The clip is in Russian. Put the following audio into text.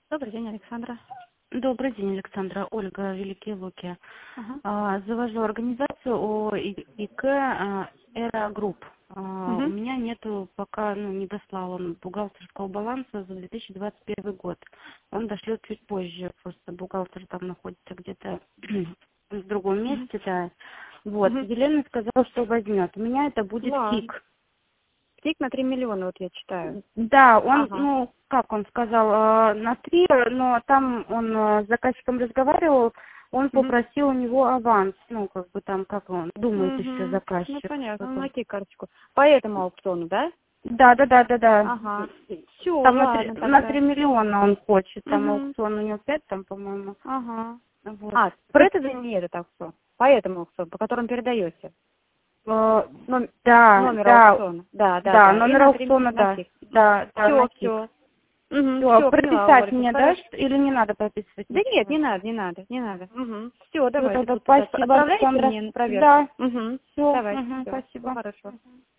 Добрый день, Александра. Добрый день, Александра. Ольга, Великие Луки. Ага. Завожу организацию ОИК «Эра Групп». У Мгм. меня нету пока, не дослал он бухгалтерского баланса за 2021 год. Он дошлет чуть позже, просто бухгалтер там находится где-то в другом Мгм. месте, да. Вот, Мгм. Елена сказала, что возьмет. У меня это будет Класс. ФИК. Тик на 3 миллиона, вот я читаю. Да, он, Ага. как он сказал, на 3, но там он с заказчиком разговаривал, он Мгм. попросил у него аванс, как он думает еще Мгм. Ну, заказчик. понятно, Что-то. на карточку. По этому аукциону, да? Да. Ага. Все, Там ладно на тогда. 3 миллиона он хочет, там Угу. аукцион у него 5, там, по-моему. Ага. Вот. А, это же не этот аукцион. По этому аукциону, по которому передаете. Ном- Номер Да, аукциона. Да, да, да, да. И номер на 3 аукциона, на да, тик. да, на Все, КИК. все. Угу. Все, Все, поняла, прописать Ольга. мне, да, Хорошо. или не надо прописывать Да нет, ничего? не надо, не надо, не надо. Угу. Все, Все, давайте тогда тут тогда спасибо, отправляйте Александра. мне на проверку. Да, Угу. все, Давайте, все, спасибо. хорошо.